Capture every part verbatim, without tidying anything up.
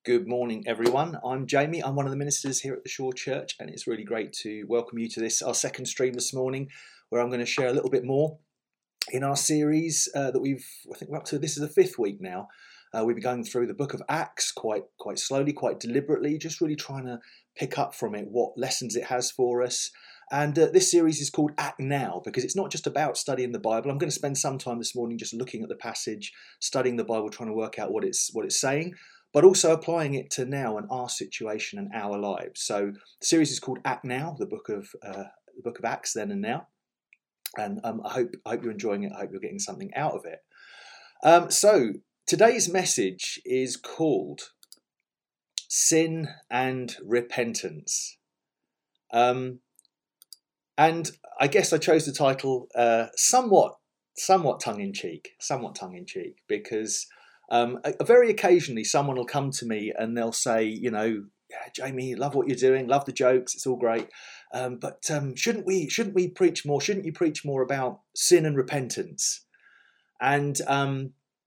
Good morning, everyone. I'm Jamie. I'm one of the ministers here at the Shore Church, and it's really great to welcome you to this, our second stream this morning, where I'm going to share a little bit more in our series uh, that we've, I think we're up to, this is the fifth week now. Uh, we've been going through the book of Acts quite, quite slowly, quite deliberately, just really trying to pick up from it what lessons it has for us. And uh, this series is called Act Now, because it's not just about studying the Bible. I'm going to spend some time this morning just looking at the passage, studying the Bible, trying to work out what it's what it's saying, but also applying it to now and our situation and our lives. So the series is called Act Now, the book of uh, the book of Acts, then and now. And um, I hope I hope you're enjoying it. I hope you're getting something out of it. Um, so today's message is called Sin and Repentance. Um, and I guess I chose the title uh, somewhat, somewhat tongue-in-cheek, somewhat tongue-in-cheek, because um, very occasionally someone will come to me and they'll say, you know, yeah, Jamie, love what you're doing, love the jokes, it's all great. Um, but um, shouldn't we shouldn't we preach more? Shouldn't you preach more about sin and repentance? And um,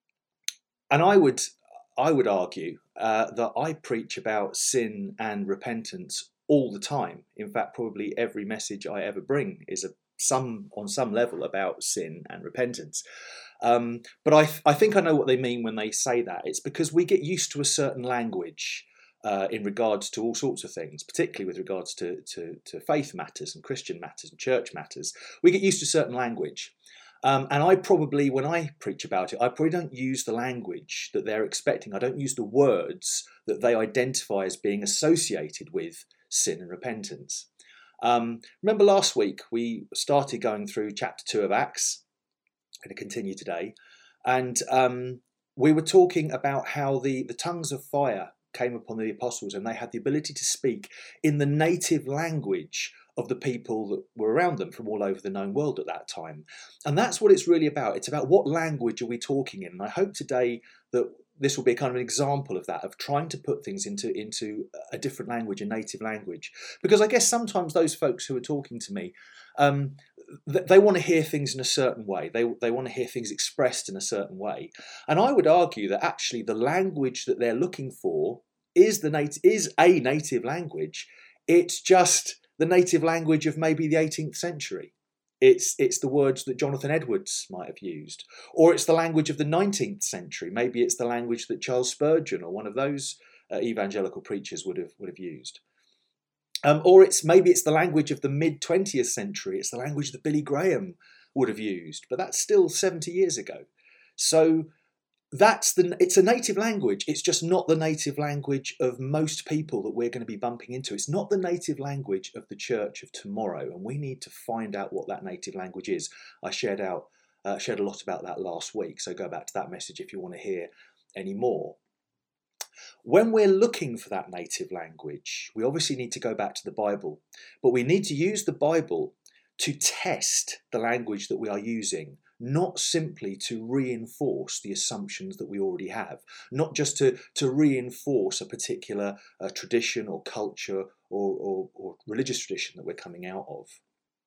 and I would I would argue uh, that I preach about sin and repentance all the time. In fact, probably every message I ever bring is a some on some level about sin and repentance. Um, but I I think I know what they mean when they say that. It's because we get used to a certain language Uh, in regards to all sorts of things, particularly with regards to, to, to faith matters and Christian matters and church matters. We get used to certain language. Um, and I probably, when I preach about it, I probably don't use the language that they're expecting. I don't use the words that they identify as being associated with sin and repentance. Um, remember last week we started going through chapter two of Acts. I'm going to continue today. And um, we were talking about how the, the tongues of fire came upon the apostles, and they had the ability to speak in the native language of the people that were around them from all over the known world at that time. And that's what it's really about. It's about what language are we talking in. And I hope today that this will be kind of an example of that, of trying to put things into, into a different language, a native language. Because I guess sometimes those folks who are talking to me, um, they want to hear things in a certain way. They, they want to hear things expressed in a certain way. And I would argue that actually the language that they're looking for is the nat- is a native language. It's just the native language of maybe the eighteenth century. It's it's the words that Jonathan Edwards might have used. Or it's the language of the nineteenth century. Maybe it's the language that Charles Spurgeon or one of those uh, evangelical preachers would have would have used. Um, or it's maybe it's the language of the mid-twentieth century. It's the language that Billy Graham would have used. But that's still seventy years ago. So that's the it's a native language. It's just not the native language of most people that we're going to be bumping into. It's not the native language of the church of tomorrow, and we need to find out what that native language is. I shared out uh, shared a lot about that last week, so go back to that message if you want to hear any more. When we're looking for that native language, we obviously need to go back to the Bible, but we need to use the Bible to test the language that we are using, not simply to reinforce the assumptions that we already have, not just to, to reinforce a particular uh, tradition or culture or, or, or religious tradition that we're coming out of.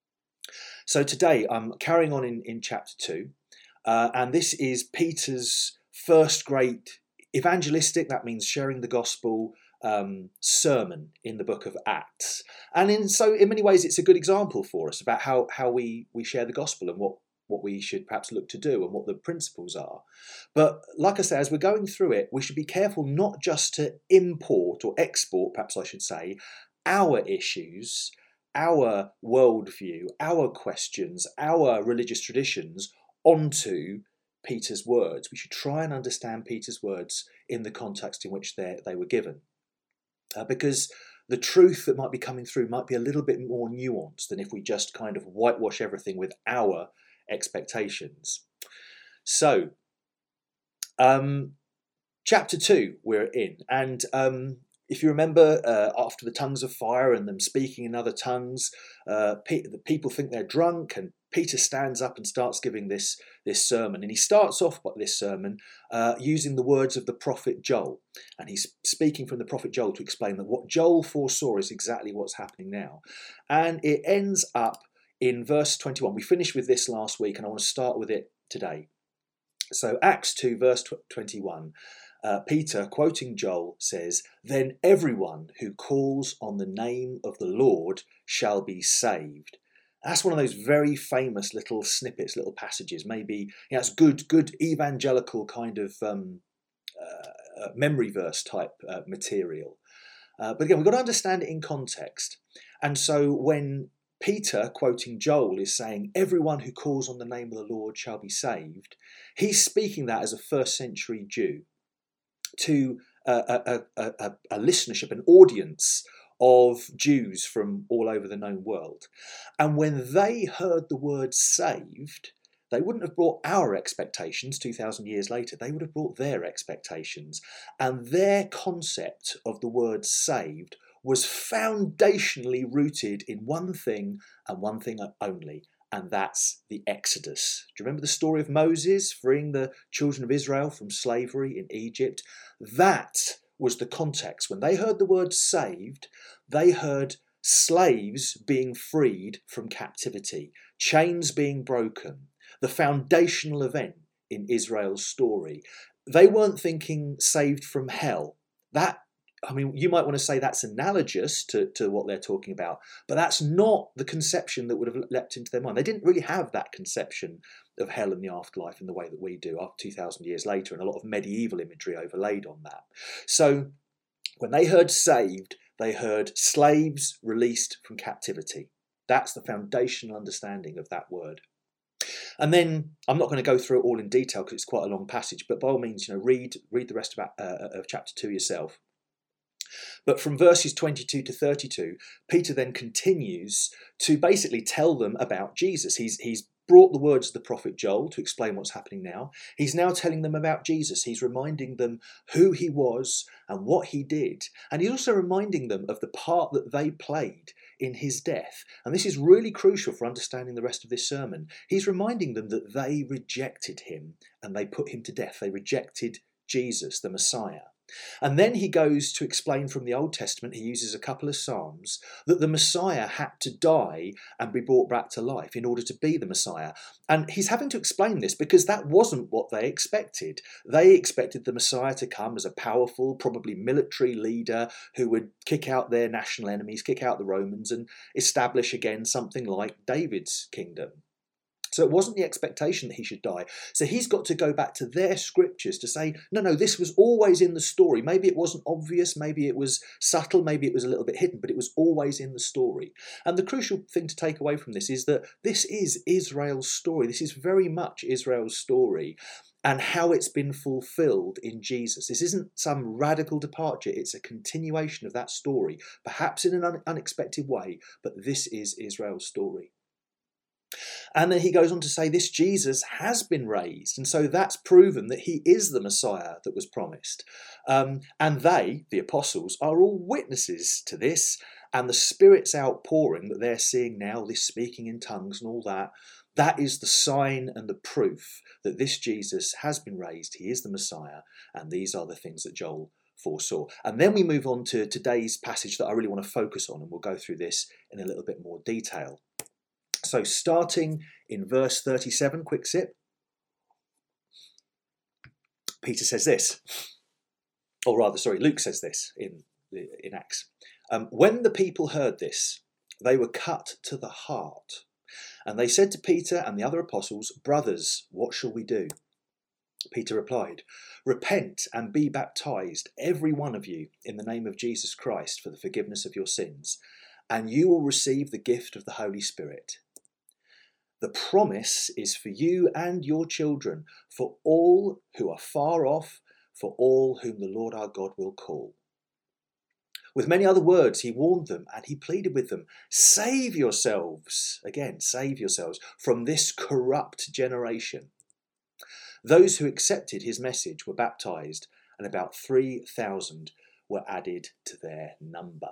So today I'm carrying on in, in chapter two, uh, and this is Peter's first great evangelistic, that means sharing the gospel, um, sermon in the book of Acts. And in so in many ways it's a good example for us about how, how we, we share the gospel and what what we should perhaps look to do and what the principles are. But like I say, as we're going through it, we should be careful not just to import or export, perhaps I should say, our issues, our worldview, our questions, our religious traditions onto Peter's words. We should try and understand Peter's words in the context in which they were given. Uh, because the truth that might be coming through might be a little bit more nuanced than if we just kind of whitewash everything with our expectations. So, um, chapter two we're in, and um, if you remember, uh, after the tongues of fire and them speaking in other tongues, uh, pe- the people think they're drunk, and Peter stands up and starts giving this, this sermon. And he starts off by this sermon uh, using the words of the prophet Joel. And he's speaking from the prophet Joel to explain that what Joel foresaw is exactly what's happening now. And it ends up in verse twenty-one. We finished with this last week, and I want to start with it today. So Acts two, verse twenty-one. Uh, Peter, quoting Joel, says, "Then everyone who calls on the name of the Lord shall be saved." That's one of those very famous little snippets, little passages. Maybe, you know, it's good, good evangelical kind of um, uh, uh, memory verse type uh, material. Uh, but again, we've got to understand it in context. And so when Peter, quoting Joel, is saying, "Everyone who calls on the name of the Lord shall be saved," he's speaking that as a first century Jew to a, a, a, a listenership, an audience of Jews from all over the known world. And when they heard the word saved, they wouldn't have brought our expectations two thousand years later. They would have brought their expectations. And their concept of the word saved was foundationally rooted in one thing and one thing only, and that's the Exodus. Do you remember the story of Moses freeing the children of Israel from slavery in Egypt? That was the context. When they heard the word saved, they heard slaves being freed from captivity, chains being broken, the foundational event in Israel's story. They weren't thinking saved from hell. That I mean, you might want to say that's analogous to, to what they're talking about, but that's not the conception that would have leapt into their mind. They didn't really have that conception of hell and the afterlife in the way that we do after two thousand years later, and a lot of medieval imagery overlaid on that. So when they heard saved, they heard slaves released from captivity. That's the foundational understanding of that word. And then I'm not going to go through it all in detail because it's quite a long passage, but by all means, you know, read read the rest of, uh, of chapter two yourself. But from verses twenty-two to thirty-two, Peter then continues to basically tell them about Jesus. He's, he's brought the words of the prophet Joel to explain what's happening now. He's now telling them about Jesus. He's reminding them who he was and what he did. And he's also reminding them of the part that they played in his death. And this is really crucial for understanding the rest of this sermon. He's reminding them that they rejected him and they put him to death. They rejected Jesus, the Messiah. And then he goes to explain from the Old Testament, he uses a couple of Psalms, that the Messiah had to die and be brought back to life in order to be the Messiah. And he's having to explain this because that wasn't what they expected. They expected the Messiah to come as a powerful, probably military leader who would kick out their national enemies, kick out the Romans, and establish again something like David's kingdom. So it wasn't the expectation that he should die. So he's got to go back to their scriptures to say, no, no, this was always in the story. Maybe it wasn't obvious, maybe it was subtle, maybe it was a little bit hidden, but it was always in the story. And the crucial thing to take away from this is that this is Israel's story. This is very much Israel's story and how it's been fulfilled in Jesus. This isn't some radical departure. It's a continuation of that story, perhaps in an un- unexpected way, but this is Israel's story. And then he goes on to say this Jesus has been raised. And so that's proven that he is the Messiah that was promised. Um, and they, the apostles, are all witnesses to this. And the Spirit's outpouring that they're seeing now, this speaking in tongues and all that, that is the sign and the proof that this Jesus has been raised. He is the Messiah. And these are the things that Joel foresaw. And then we move on to today's passage that I really want to focus on. And we'll go through this in a little bit more detail. So starting in verse thirty-seven, quick sip, Peter says this, or rather, sorry, Luke says this in, in Acts. Um, when the people heard this, they were cut to the heart. And they said to Peter and the other apostles, "Brothers, what shall we do?" Peter replied, "Repent and be baptized, every one of you, in the name of Jesus Christ for the forgiveness of your sins, and you will receive the gift of the Holy Spirit. The promise is for you and your children, for all who are far off, for all whom the Lord our God will call." With many other words, he warned them and he pleaded with them, "Save yourselves," again, save yourselves, "from this corrupt generation." Those who accepted his message were baptized, and about three thousand were added to their number.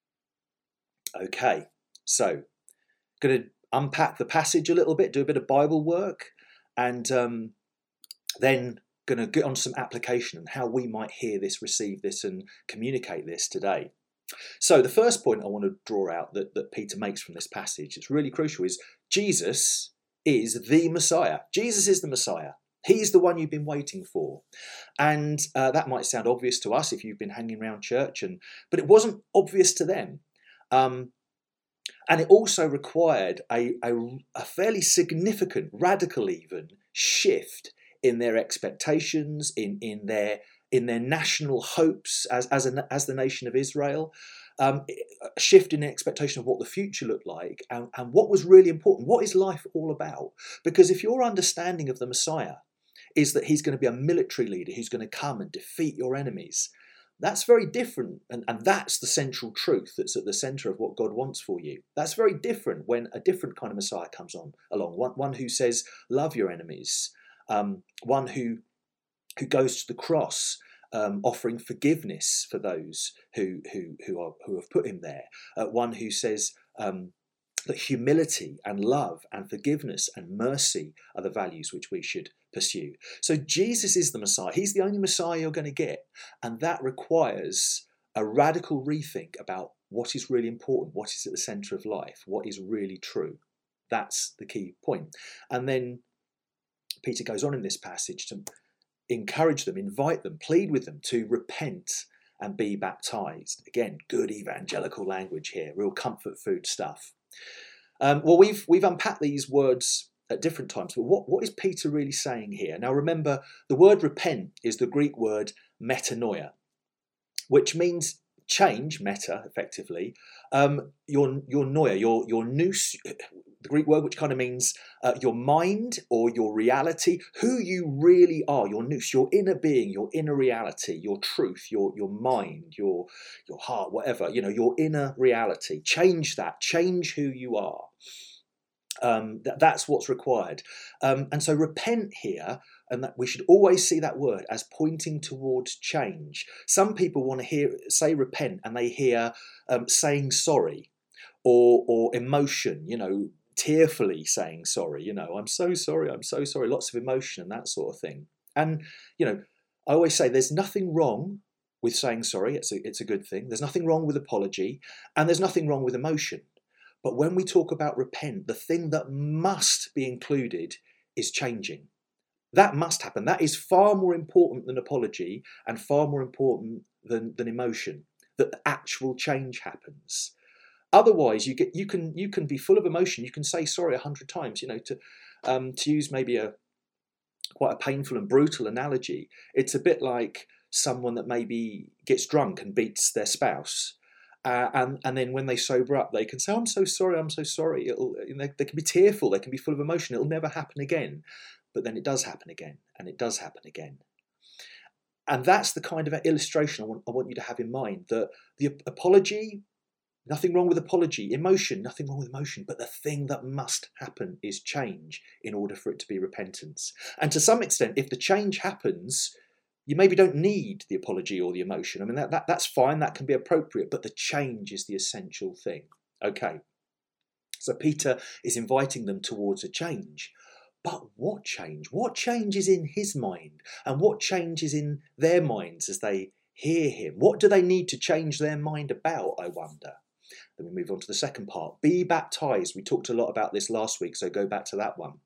Okay, so going to unpack the passage a little bit, do a bit of Bible work, and um, then going to get on some application and how we might hear this, receive this, and communicate this today. So the first point I want to draw out that, that Peter makes from this passage, it's really crucial, is Jesus is the Messiah. Jesus is the Messiah. He's the one you've been waiting for. And uh, that might sound obvious to us if you've been hanging around church, and but it wasn't obvious to them. Um, and it also required a, a, a fairly significant, radical even, shift in their expectations, in, in their in their national hopes as, as, a, as the nation of Israel. Um, a shift in the expectation of what the future looked like and, and what was really important. What is life all about? Because if your understanding of the Messiah is that he's going to be a military leader who's going to come and defeat your enemies, that's very different. And, and that's the central truth that's at the centre of what God wants for you. That's very different when a different kind of Messiah comes on along. One, one who says, love your enemies. Um, one who, who goes to the cross, Um, offering forgiveness for those who who who are who have put him there. Uh, one who says um, that humility and love and forgiveness and mercy are the values which we should pursue. So Jesus is the Messiah. He's the only Messiah you're going to get, and that requires a radical rethink about what is really important, what is at the centre of life, what is really true. That's the key point. And then Peter goes on in this passage to encourage them, invite them, plead with them to repent and be baptized. Again, good evangelical language here, real comfort food stuff. Um, well, we've we've unpacked these words at different times, but what, what is Peter really saying here? Now remember, the word repent is the Greek word metanoia, which means change, meta, effectively, um, your your noia, your your nous, the Greek word which kind of means uh, your mind or your reality, who you really are, your nous, your inner being, your inner reality, your truth, your your mind, your your heart, whatever, you know, your inner reality. Change that, change who you are. Um, that, that's what's required. Um, and so repent here, and that we should always see that word as pointing towards change. Some people want to hear say repent and they hear um, saying sorry or or emotion, you know, tearfully saying sorry, you know, I'm so sorry, I'm so sorry, lots of emotion and that sort of thing. And, you know, I always say there's nothing wrong with saying sorry. It's a, it's a good thing. There's nothing wrong with apology, and there's nothing wrong with emotion. But when we talk about repent, the thing that must be included is changing. That must happen. That is far more important than apology and far more important than, than emotion, that actual change happens. Otherwise, you get you can you can be full of emotion. You can say sorry a hundred times. You know, to um, to use maybe a quite a painful and brutal analogy, it's a bit like someone that maybe gets drunk and beats their spouse. Uh, and and then when they sober up, they can say, "I'm so sorry, I'm so sorry." It'll, you know, they can be tearful, they can be full of emotion. It'll never happen again, but then it does happen again, and it does happen again. And that's the kind of illustration I want I want you to have in mind. That the apology, nothing wrong with apology. Emotion, nothing wrong with emotion. But the thing that must happen is change in order for it to be repentance. And to some extent, if the change happens, you maybe don't need the apology or the emotion. I mean, that, that that's fine, that can be appropriate, but the change is the essential thing. Okay, so Peter is inviting them towards a change. But what change? What change is in his mind? And what change is in their minds as they hear him? What do they need to change their mind about, I wonder? Then we move on to the second part. Be baptized. We talked a lot about this last week, so go back to that one.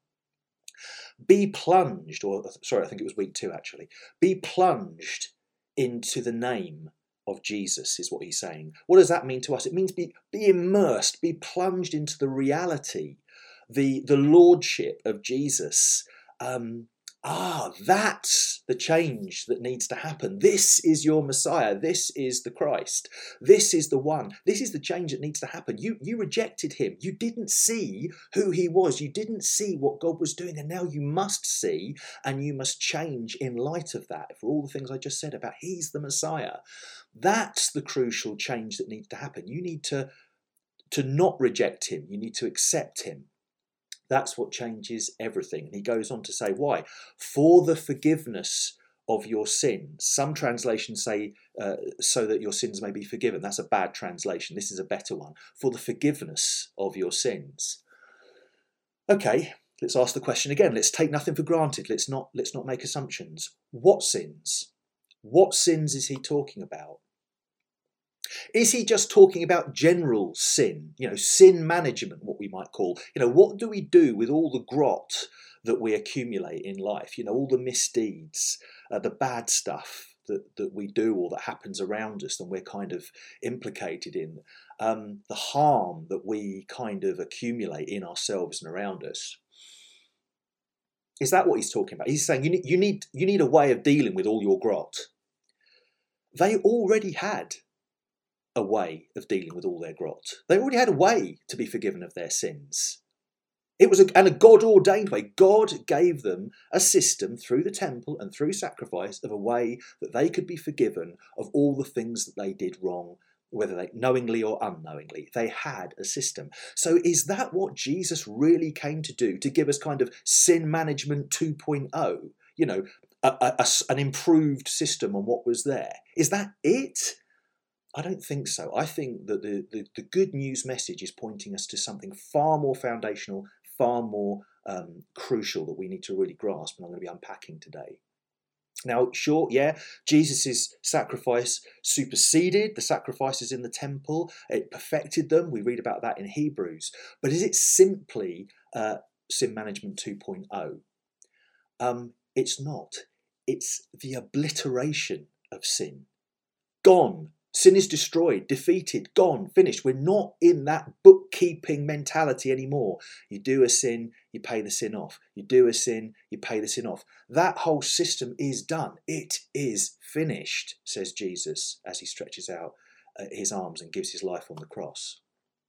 Be plunged, or sorry, I think it was week two actually. Be plunged into the name of Jesus is what he's saying. What does that mean to us? It means be, be immersed, be plunged into the reality, the, the lordship of Jesus. Um, ah, that's the change that needs to happen. This is your Messiah. This is the Christ. This is the one. This is the change that needs to happen. You, you rejected him. You didn't see who he was. You didn't see what God was doing. And now you must see, and you must change in light of that. For all the things I just said about he's the Messiah. That's the crucial change that needs to happen. You need to, to not reject him. You need to accept him. That's what changes everything. And he goes on to say, why? For the forgiveness of your sins. Some translations say, uh, so that your sins may be forgiven. That's a bad translation. This is a better one. For the forgiveness of your sins. Okay, let's ask the question again. Let's take nothing for granted. Let's not, let's not make assumptions. What sins? What sins is he talking about? Is he just talking about general sin, you know, sin management, what we might call, you know, what do we do with all the grot that we accumulate in life. You know, all the misdeeds, uh, the bad stuff that, that we do or that happens around us and we're kind of implicated in, um, the harm that we kind of accumulate in ourselves and around us. Is that what he's talking about? He's saying you need, you need, you need a way of dealing with all your grot. They already had a way of dealing with all their grot. They already had a way to be forgiven of their sins. It was a, and a God-ordained way. God gave them a system through the temple and through sacrifice of a way that they could be forgiven of all the things that they did wrong, whether they knowingly or unknowingly. They had a system. So is that what Jesus really came to do? To give us kind of sin management two point oh? You know, a, a, a, an improved system on what was there. Is that it? I don't think so. I think that the, the, the good news message is pointing us to something far more foundational, far more um, crucial that we need to really grasp, and I'm going to be unpacking today. Now, sure, yeah, Jesus' sacrifice superseded the sacrifices in the temple. It perfected them. We read about that in Hebrews. But is it simply uh, sin management two point oh? Um, it's not. It's the obliteration of sin. Gone. Sin is destroyed, defeated, gone, finished. We're not in that bookkeeping mentality anymore. You do a sin, you pay the sin off. You do a sin, you pay the sin off. That whole system is done. It is finished, says Jesus as he stretches out his arms and gives his life on the cross.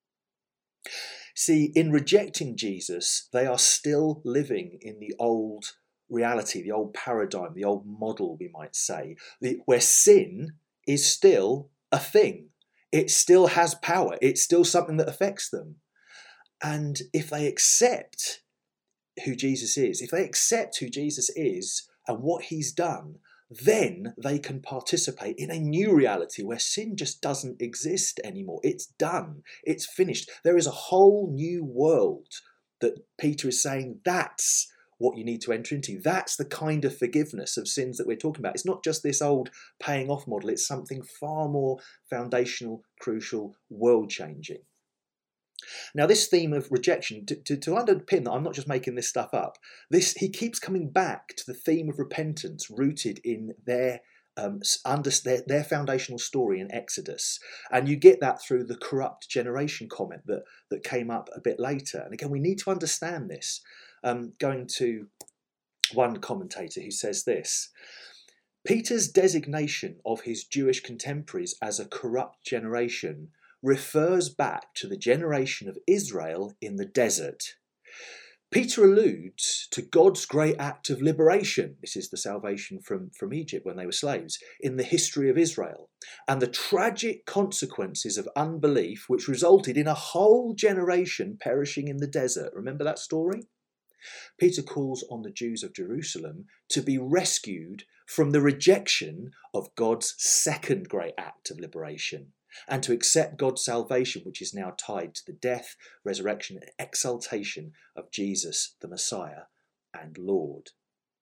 See, in rejecting Jesus, they are still living in the old reality, the old paradigm, the old model, we might say, the, where sin is still a thing. It still has power. It's still something that affects them. And if they accept who Jesus is, if they accept who Jesus is and what he's done, then they can participate in a new reality where sin just doesn't exist anymore. It's done. It's finished. There is a whole new world that Peter is saying that's what you need to enter into. That's the kind of forgiveness of sins that we're talking about. It's not just this old paying off model. It's something far more foundational, crucial, world-changing. Now, this theme of rejection, to, to, to underpin that, I'm not just making this stuff up. This he keeps coming back to the theme of repentance rooted in their um, under, their, their foundational story in Exodus. And you get that through the corrupt generation comment that, that came up a bit later. And again, we need to understand this. Um, going to one commentator who says this: Peter's designation of his Jewish contemporaries as a corrupt generation refers back to the generation of Israel in the desert. Peter alludes to God's great act of liberation, this is the salvation from, from Egypt when they were slaves, in the history of Israel, and the tragic consequences of unbelief which resulted in a whole generation perishing in the desert. Remember that story? Peter calls on the Jews of Jerusalem to be rescued from the rejection of God's second great act of liberation and to accept God's salvation, which is now tied to the death, resurrection, and exaltation of Jesus, the Messiah and Lord.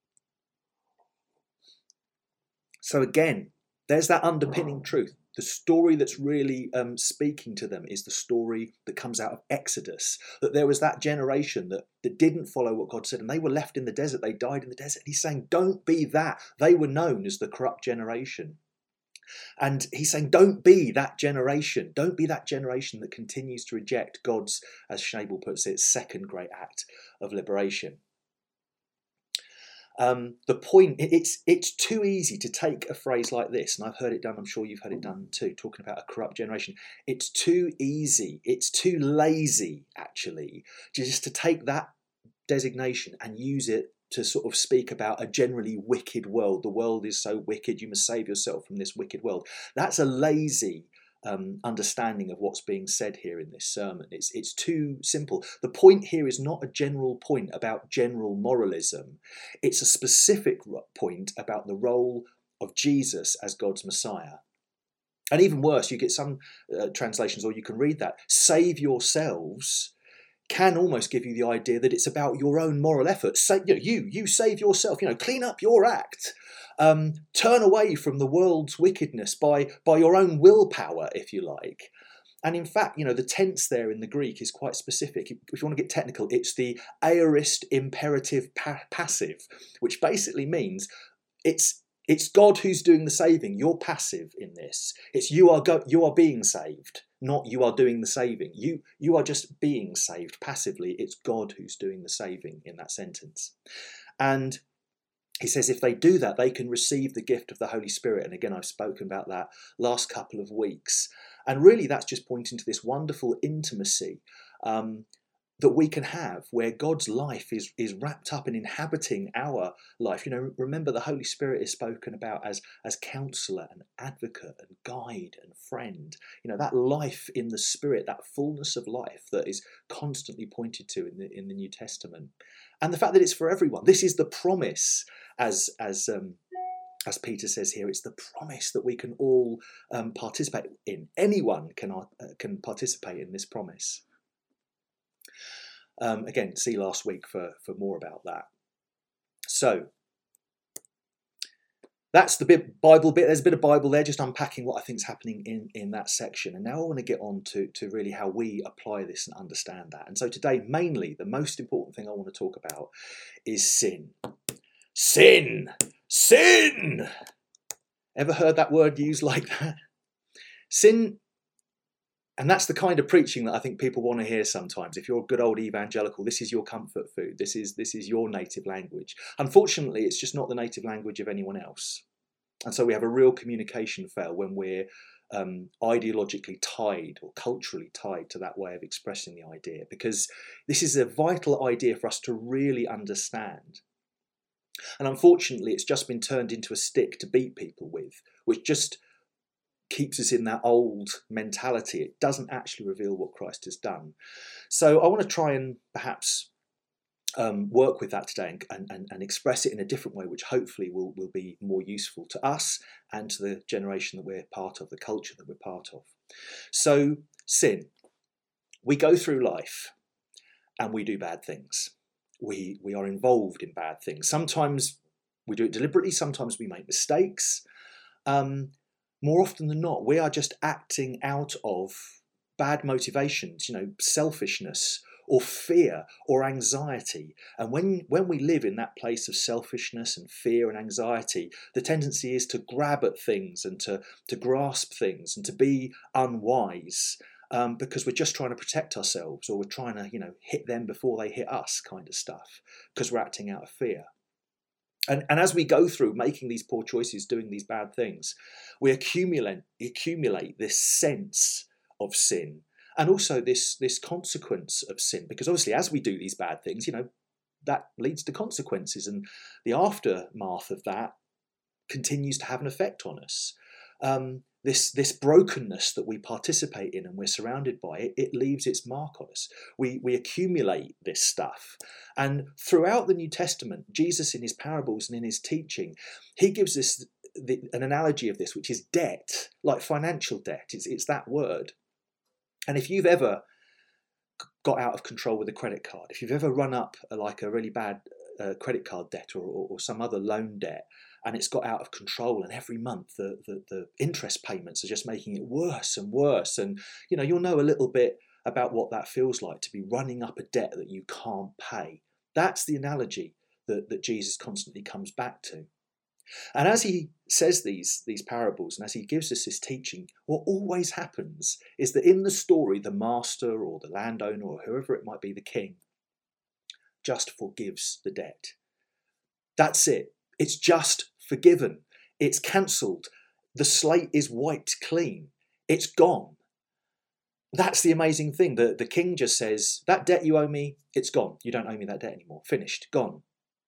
So again, there's that underpinning truth. The story that's really um, speaking to them is the story that comes out of Exodus, that there was that generation that, that didn't follow what God said, and they were left in the desert. They died in the desert. He's saying, don't be that. They were known as the corrupt generation. And he's saying, don't be that generation. Don't be that generation that continues to reject God's, as Schnabel puts it, second great act of liberation. Um, the point, it's it's too easy to take a phrase like this, and I've heard it done, I'm sure you've heard it done too, talking about a corrupt generation. It's too easy, it's too lazy, actually, just to take that designation and use it to sort of speak about a generally wicked world. The world is so wicked, you must save yourself from this wicked world. That's a lazy Um, understanding of what's being said here in this sermon. It's, it's too simple. The point here is not a general point about general moralism. It's a specific point about the role of Jesus as God's Messiah. And even worse, you get some uh, translations, or you can read that, save yourselves, can almost give you the idea that it's about your own moral efforts. Say, you know, you, you save yourself, you know, clean up your act. Um, turn away from the world's wickedness by, by your own willpower, if you like. And in fact, you know, the tense there in the Greek is quite specific. If you want to get technical, it's the aorist imperative pa- passive, which basically means it's it's God who's doing the saving. You're passive in this. It's you are go, you are being saved, not you are doing the saving. You you are just being saved passively. It's God who's doing the saving in that sentence. And he says if they do that, they can receive the gift of the Holy Spirit. And again, I've spoken about that last couple of weeks. And really, that's just pointing to this wonderful intimacy um, that we can have where God's life is, is wrapped up in inhabiting our life. You know, remember the Holy Spirit is spoken about as, as counselor and advocate and guide and friend. You know, that life in the Spirit, that fullness of life that is constantly pointed to in the, in the New Testament. And the fact that it's for everyone. This is the promise, as, as, um, as Peter says here, it's the promise that we can all um, participate in. Anyone can, uh, can participate in this promise. Um, again, see last week for, for more about that. So, that's the bit Bible bit. There's a bit of Bible there, just unpacking what I think is happening in, in that section. And now I want to get on to, to really how we apply this and understand that. And so today, mainly, the most important thing I want to talk about is sin. Sin! Sin! Ever heard that word used like that? Sin, and that's the kind of preaching that I think people want to hear sometimes. If you're a good old evangelical, this is your comfort food. This is, this is your native language. Unfortunately, it's just not the native language of anyone else. And so we have a real communication fail when we're um, ideologically tied or culturally tied to that way of expressing the idea, because this is a vital idea for us to really understand. And unfortunately, it's just been turned into a stick to beat people with, which just keeps us in that old mentality. It doesn't actually reveal what Christ has done. So I want to try and perhaps um, work with that today and, and, and express it in a different way, which hopefully will, will be more useful to us and to the generation that we're part of, the culture that we're part of. So sin. We go through life and we do bad things. We, we are involved in bad things. Sometimes we do it deliberately. Sometimes we make mistakes. Um, more often than not, we are just acting out of bad motivations, you know, selfishness or fear or anxiety. And when, when we live in that place of selfishness and fear and anxiety, the tendency is to grab at things and to, to grasp things and to be unwise. Um, because we're just trying to protect ourselves, or we're trying to, you know, hit them before they hit us, kind of stuff, because we're acting out of fear. And, and as we go through making these poor choices, doing these bad things, we accumulate accumulate this sense of sin, and also this this consequence of sin. Because obviously, as we do these bad things, you know, that leads to consequences, and the aftermath of that continues to have an effect on us. Um, This, this brokenness that we participate in and we're surrounded by, it, it leaves its mark on us. We, we accumulate this stuff. And throughout the New Testament, Jesus in his parables and in his teaching, he gives us the, an analogy of this, which is debt, like financial debt. It's, it's that word. And if you've ever got out of control with a credit card, if you've ever run up a, like a really bad uh, credit card debt or, or, or some other loan debt, and it's got out of control, and every month the, the, the interest payments are just making it worse and worse. And, you know, you'll know a little bit about what that feels like, to be running up a debt that you can't pay. That's the analogy that, that Jesus constantly comes back to. And as he says these, these parables, and as he gives us this teaching, what always happens is that in the story, the master or the landowner or whoever it might be, the king, just forgives the debt. That's it. It's just forgiven. It's cancelled. The slate is wiped clean. It's gone. That's the amazing thing. The, the king just says, that debt you owe me, it's gone. You don't owe me that debt anymore. Finished. Gone.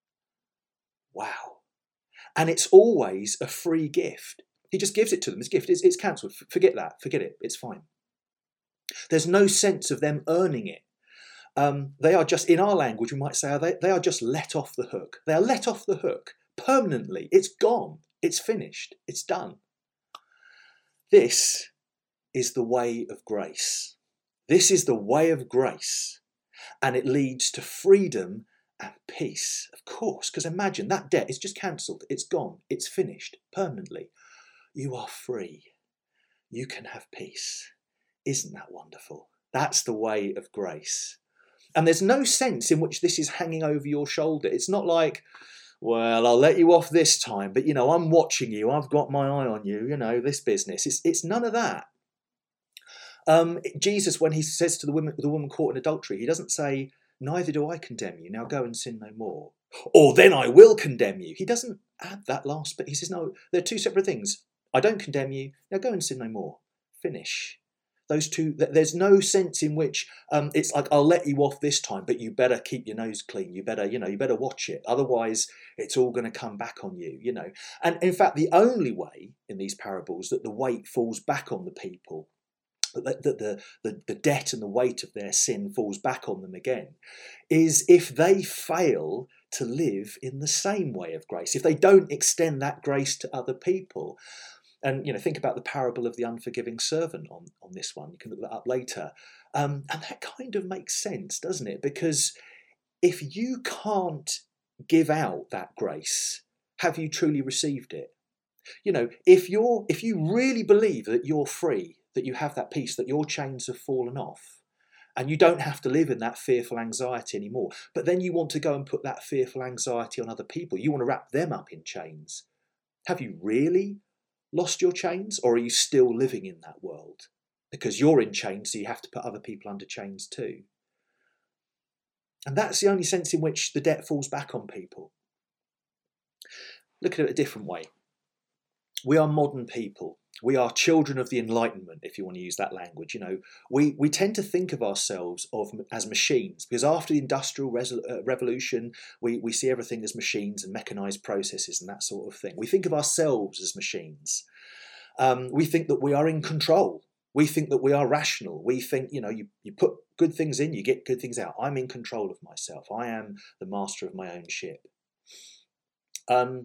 Wow. And it's always a free gift. He just gives it to them as a gift. It's, it's cancelled. Forget that. Forget it. It's fine. There's no sense of them earning it. Um, they are just, in our language, we might say, they, they are just let off the hook. They are let off the hook permanently. It's gone. It's finished. It's done. This is the way of grace. This is the way of grace. And it leads to freedom and peace, of course. Because imagine, that debt is just cancelled. It's gone. It's finished permanently. You are free. You can have peace. Isn't that wonderful? That's the way of grace. And there's no sense in which this is hanging over your shoulder. It's not like, well, I'll let you off this time, but, you know, I'm watching you. I've got my eye on you, you know, this business. It's, it's none of that. Um, Jesus, when he says to the woman, the woman caught in adultery, he doesn't say, neither do I condemn you. Now go and sin no more. Or then I will condemn you. He doesn't add that last bit. He says, no, they're two separate things. I don't condemn you. Now go and sin no more. Finish. Those two, there's no sense in which um, it's like, I'll let you off this time, but you better keep your nose clean. You better, you know, you better watch it. Otherwise, it's all going to come back on you, you know. And in fact, the only way in these parables that the weight falls back on the people, that the, the, the, the debt and the weight of their sin falls back on them again, is if they fail to live in the same way of grace, if they don't extend that grace to other people. And, you know, think about the parable of the unforgiving servant on, on this one. You can look that up later. Um, and that kind of makes sense, doesn't it? Because if you can't give out that grace, have you truly received it? You know, if you're, if you really believe that you're free, that you have that peace, that your chains have fallen off, and you don't have to live in that fearful anxiety anymore, but then you want to go and put that fearful anxiety on other people, you want to wrap them up in chains, have you really lost your chains, or are you still living in that world? Because you're in chains, so you have to put other people under chains too. And that's the only sense in which the debt falls back on people. Look at it a different way. We are modern people. We are children of the Enlightenment, if you want to use that language. You know, we, we tend to think of ourselves of as machines, because after the Industrial uh, Revolution, we, we see everything as machines and mechanised processes and that sort of thing. We think of ourselves as machines. Um, we think that we are in control. We think that we are rational. We think, you know, you, you put good things in, you get good things out. I'm in control of myself. I am the master of my own ship. Um,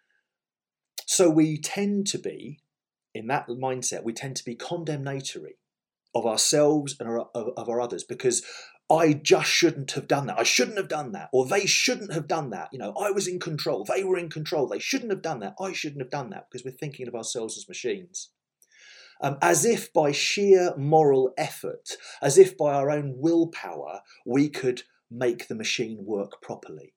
so we tend to be, in that mindset, we tend to be condemnatory of ourselves and our, of, of our others, because I just shouldn't have done that. I shouldn't have done that. Or they shouldn't have done that. You know, I was in control. They were in control. They shouldn't have done that. I shouldn't have done that, because we're thinking of ourselves as machines. Um, as if by sheer moral effort, as if by our own willpower, we could make the machine work properly.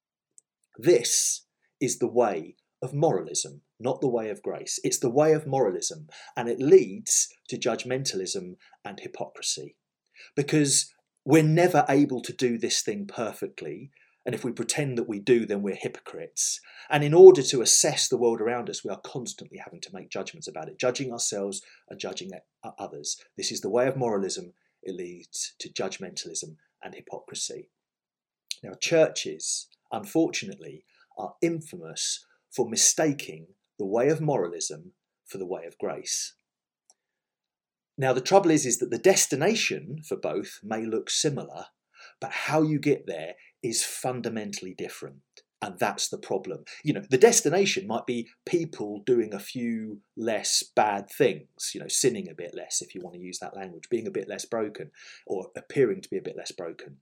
This is the way of moralism, not the way of grace. It's the way of moralism, and it leads to judgmentalism and hypocrisy, because we're never able to do this thing perfectly, and if we pretend that we do, then we're hypocrites. And in order to assess the world around us, we are constantly having to make judgments about it, judging ourselves and judging others. This is the way of moralism. It leads to judgmentalism and hypocrisy. Now, churches, unfortunately, are infamous for mistaking the way of moralism for the way of grace. Now, the trouble is, is that the destination for both may look similar, but how you get there is fundamentally different. And that's the problem. You know, the destination might be people doing a few less bad things, you know, sinning a bit less, if you want to use that language, being a bit less broken, or appearing to be a bit less broken.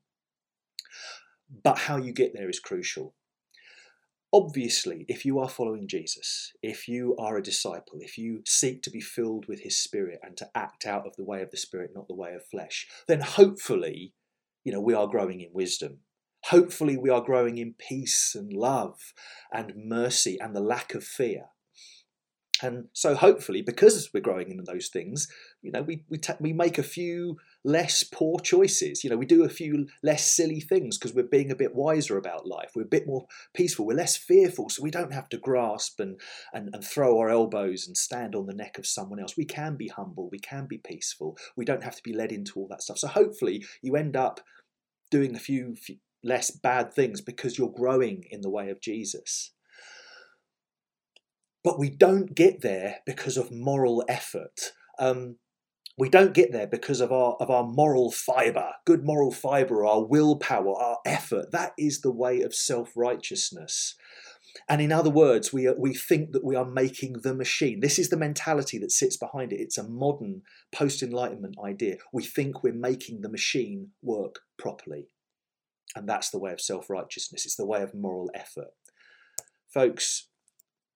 But how you get there is crucial. Obviously, if you are following Jesus, if you are a disciple, if you seek to be filled with his Spirit and to act out of the way of the Spirit, not the way of flesh, then hopefully, you know, we are growing in wisdom. Hopefully we are growing in peace and love and mercy and the lack of fear. And so hopefully, because we're growing in those things, you know, we we, ta- we make a few less poor choices. You know, we do a few less silly things because we're being a bit wiser about life. We're a bit more peaceful. We're less fearful, so we don't have to grasp and, and, and throw our elbows and stand on the neck of someone else. We can be humble. We can be peaceful. We don't have to be led into all that stuff. So hopefully you end up doing a few, few less bad things because you're growing in the way of Jesus. But we don't get there because of moral effort. Um, we don't get there because of our of our moral fibre, good moral fibre, our willpower, our effort. That is the way of self-righteousness. And in other words, we we think that we are making the machine. This is the mentality that sits behind it. It's a modern post-Enlightenment idea. We think we're making the machine work properly. And that's the way of self-righteousness. It's the way of moral effort. Folks,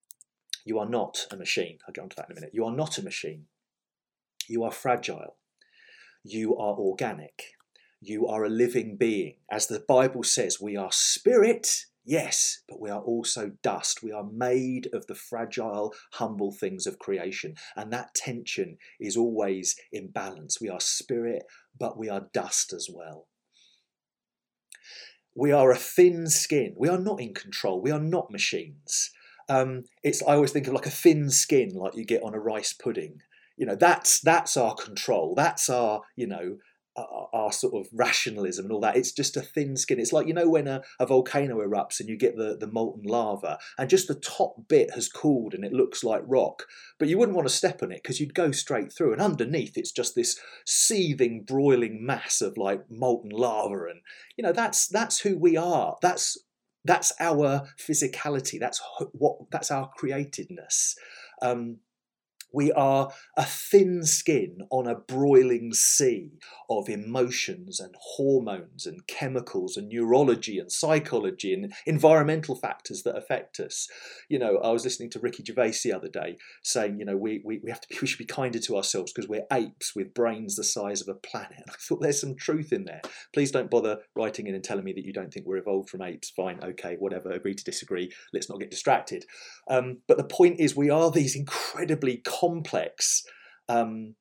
you are not a machine. I'll get onto that in a minute. You are not a machine. You are fragile. You are organic. You are a living being. As the Bible says, we are spirit, yes, but we are also dust. We are made of the fragile, humble things of creation. And that tension is always in balance. We are spirit, but we are dust as well. We are a thin skin. We are not in control. We are not machines. Um, it's I always think of like a thin skin, like you get on a rice pudding. You know, that's that's our control. That's our, you know, our, our sort of rationalism and all that. It's just a thin skin. It's like, you know, when a, a volcano erupts and you get the, the molten lava and just the top bit has cooled and it looks like rock, but you wouldn't want to step on it because you'd go straight through. And underneath, it's just this seething, broiling mass of like molten lava. And, you know, that's that's who we are. That's that's our physicality. That's what that's our createdness. Um, We are a thin skin on a broiling sea of emotions and hormones and chemicals and neurology and psychology and environmental factors that affect us. You know, I was listening to Ricky Gervais the other day saying, you know, we, we, we have to be, we should be kinder to ourselves because we're apes with brains the size of a planet. And I thought there's some truth in there. Please don't bother writing in and telling me that you don't think we're evolved from apes. Fine, okay, whatever, agree to disagree. Let's not get distracted. Um, but the point is we are these incredibly complex, um,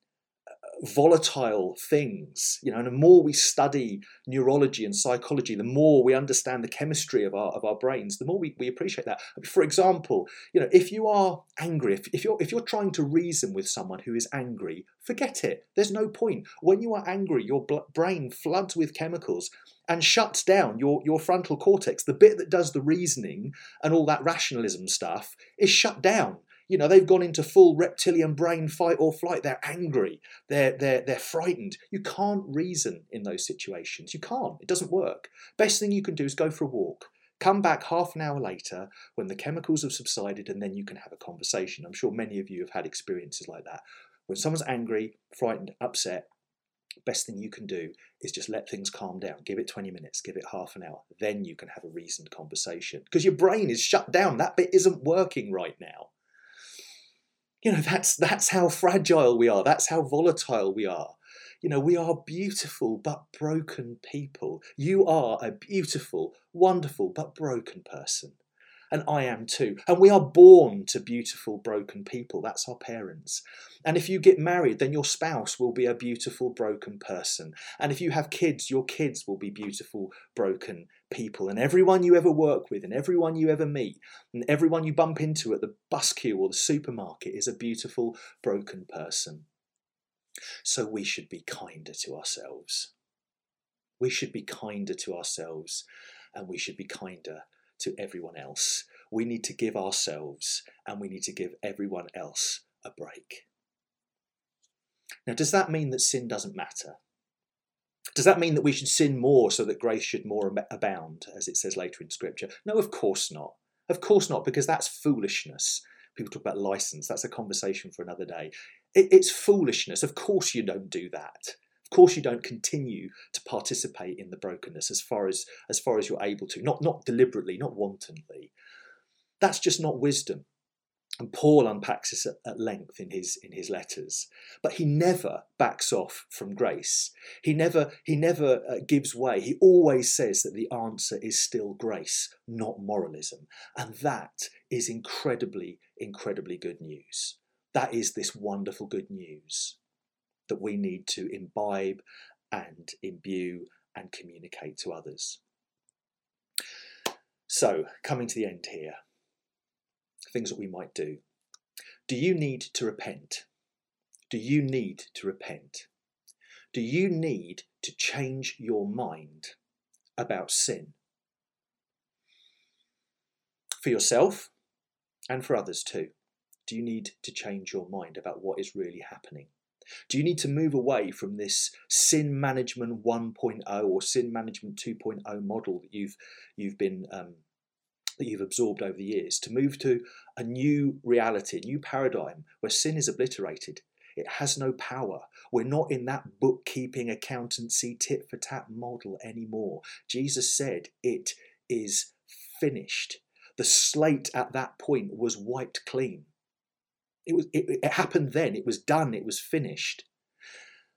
volatile things, you know, and the more we study neurology and psychology, the more we understand the chemistry of our of our brains, the more we, we appreciate that. For example, you know, if you are angry, if, if you're if you're trying to reason with someone who is angry, forget it. There's no point. When you are angry, your brain floods with chemicals and shuts down your, your frontal cortex. The bit that does the reasoning and all that rationalism stuff is shut down. You know, they've gone into full reptilian brain fight or flight. They're angry. They're, they're, they're frightened. You can't reason in those situations. You can't. It doesn't work. Best thing you can do is go for a walk. Come back half an hour later when the chemicals have subsided and then you can have a conversation. I'm sure many of you have had experiences like that. When someone's angry, frightened, upset, best thing you can do is just let things calm down. Give it twenty minutes, give it half an hour. Then you can have a reasoned conversation because your brain is shut down. That bit isn't working right now. You know, that's that's how fragile we are. That's how volatile we are. You know, we are beautiful but broken people. You are a beautiful, wonderful but broken person. And I am too. And we are born to beautiful, broken people. That's our parents. And if you get married, then your spouse will be a beautiful, broken person. And if you have kids, your kids will be beautiful, broken people. And everyone you ever work with and everyone you ever meet and everyone you bump into at the bus queue or the supermarket is a beautiful, broken person. So we should be kinder to ourselves. We should be kinder to ourselves and we should be kinder to everyone else. We need to give ourselves and we need to give everyone else a break. Now, does that mean that sin doesn't matter? Does that mean that we should sin more so that grace should more abound, as it says later in Scripture? No, of course not. Of course not, because that's foolishness. People talk about license. That's a conversation for another day. It, it's foolishness. Of course you don't do that. Of course you don't continue to participate in the brokenness as far as, as far as you're able to. Not, not deliberately, not wantonly. That's just not wisdom. And Paul unpacks this at, at length in his in his letters. But he never backs off from grace. He never he never uh, gives way. He always says that the answer is still grace, not moralism. And that is incredibly, incredibly good news. That is this wonderful good news that we need to imbibe and imbue and communicate to others. So, coming to the end here. Things that we might do. Do you need to repent? Do you need to repent? Do you need to change your mind about sin? For yourself and for others too. Do you need to change your mind about what is really happening? Do you need to move away from this sin management one point oh or sin management two point oh model that you've you've been um, that you've absorbed over the years, to move to a new reality, a new paradigm where sin is obliterated? It has no power. We're not in that bookkeeping, accountancy, tit for tat model anymore. Jesus said it is finished. The slate at that point was wiped clean. It was. It, it happened then. It was done. It was finished.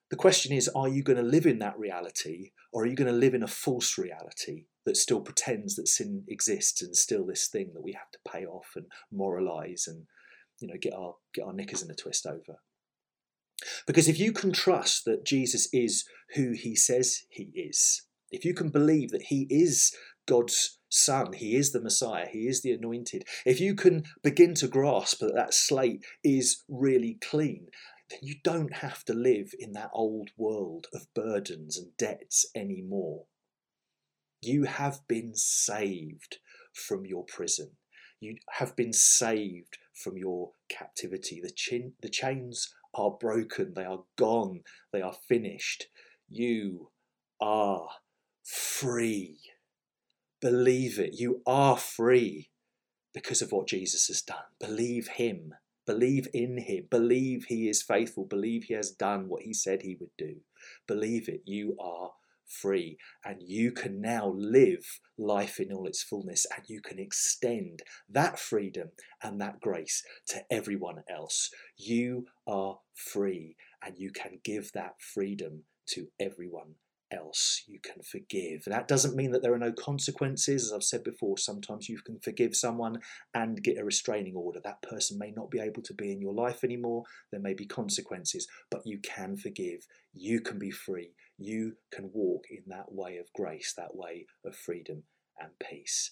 The question is, are you going to live in that reality, or are you going to live in a false reality that still pretends that sin exists and still this thing that we have to pay off and moralise and, you know, get our get our knickers in a twist over? Because if you can trust that Jesus is who he says he is, if you can believe that he is God's Son, he is the Messiah, he is the anointed, if you can begin to grasp that that slate is really clean, then you don't have to live in that old world of burdens and debts anymore. You have been saved from your prison. You have been saved from your captivity. The, chin, the chains are broken. They are gone. They are finished. You are free. Believe it. You are free because of what Jesus has done. Believe him. Believe in him. Believe he is faithful. Believe he has done what he said he would do. Believe it. You are free, and you can now live life in all its fullness, and you can extend that freedom and that grace to everyone else. You are free, and you can give that freedom to everyone else. You can forgive. That doesn't mean that there are no consequences. As I've said before, sometimes you can forgive someone and get a restraining order. That person may not be able to be in your life anymore. There may be consequences, but you can forgive. You can be free. You can walk in that way of grace, that way of freedom and peace.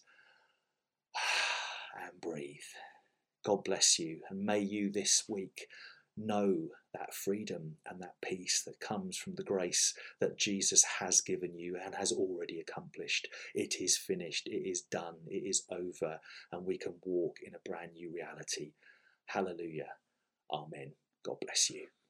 And breathe. God bless you, and may you this week know that freedom and that peace that comes from the grace that Jesus has given you and has already accomplished. It is finished, it is done, it is over, and we can walk in a brand new reality. Hallelujah. Amen. God bless you.